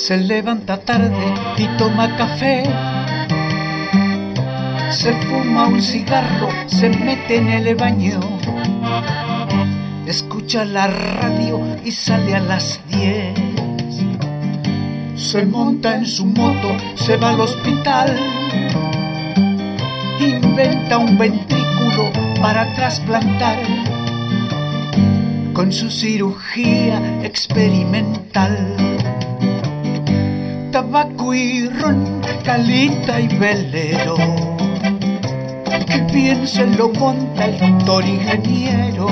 Se levanta tarde y toma café, se fuma un cigarro, se mete en el baño, escucha la radio y sale a las 10. Se monta en su moto, se va al hospital, inventa un ventrículo para trasplantar con su cirugía experimental. Tabaco y ron, calita y velero, que bien se lo monta el doctor ingeniero.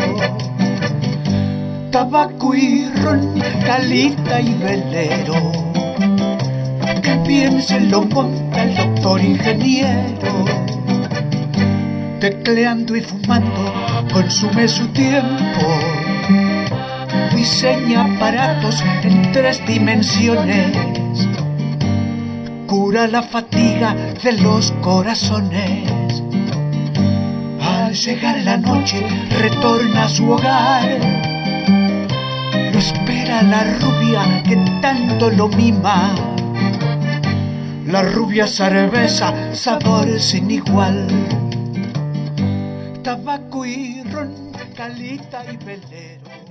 Tabaco y ron, calita y velero, que bien se lo monta el doctor ingeniero. Tecleando y fumando consume su tiempo, diseña aparatos en 3 dimensiones, cura la fatiga de los corazones. Al llegar la noche retorna a su hogar, lo espera la rubia que tanto lo mima. La rubia cerveza, sabor sin igual. Tabaco y ron, calita y velero.